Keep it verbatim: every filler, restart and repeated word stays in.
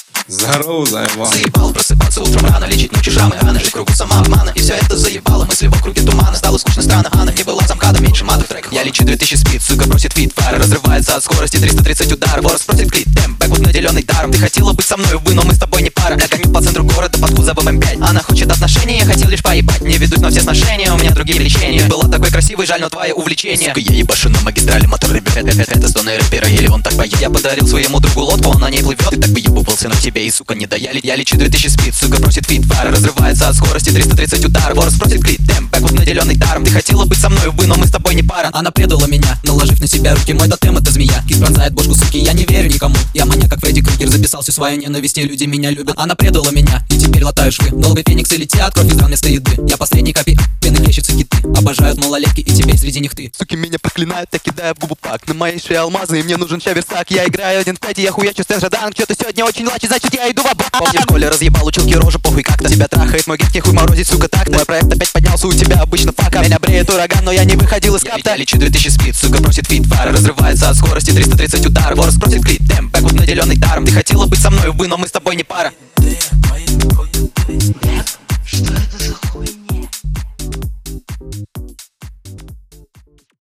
Здорово, заебал. Заебал просыпаться утром рано, лечить ночью шрамы, раны, жить кругу самообмана. И все это заебало, мысли в округе тумана. Стало скучно, странно, Анна не была замкадом, меньше матов треков. Я лечу две тысячи спид, сука просит фит, фара разрывается от скорости триста тридцать ударов. Ворос просит клип, темп, бэквуд наделенный даром. Ты хотела быть со мной, увы, но мы с тобой не пара. Я гоню по центру города под кузовом эм пять. Она хочет отношения, я хотел лишь поебать. Не ведусь на все сношения, у меня другие влечения. Ты была такой красивой, жаль, но твое увлечение. Сука, я ебашу на магистрали, мотор ребят. Это, это, это стоны рэпера, или он так поет. Я подарил своему другу лодку, он на ней плывет. Ты так бы ебался на тебе, и сука не дояли. Я лечу две тысячи спид, сука просит фит, фара разрывается от скорости триста тридцать ударов. Ворос просит клип, темп, бэквуд наделенный даром. Ты хотела быть со мной, увы, но мы с тобой не пара. Она предала меня, наложив на себя руки, мой тотем это змея. Кис пронзает бошку, суки, я не верю никому. Я маньяк, как Фредди Крюгер, записал всю свою ненависть, и люди меня любят. Она предала меня, и теперь латаю швы. Долгой фениксы летят, кровь из ран вместо еды. Я последний копи, пены хлещутся киты. Обожают малолетки, и теперь среди них ты. Суки меня проклинают, я кидаю в губу пак. На моей шее алмазы, и мне нужен чаверсак. Я играю один в пять, и я хуячу с Раданг. Чё ты сегодня очень лачи, значит я иду в обак. Помни, в школе разъебал училки рожу, похуй как-то. Тебя трахает мой гетки, хуй морозить, сука, так. Мой проект опять поднялся, у тебя обычно фака. Меня бреет ураган, но я не выходил из капта. Я лечу две тысячи спид, сука просит фит, фара разрывается от скорости триста тридцать ударов. Ворос просит клип, темп, бэквуд наделенный даром. Ты хотела быть со мной, увы, но мы с тобой не пара.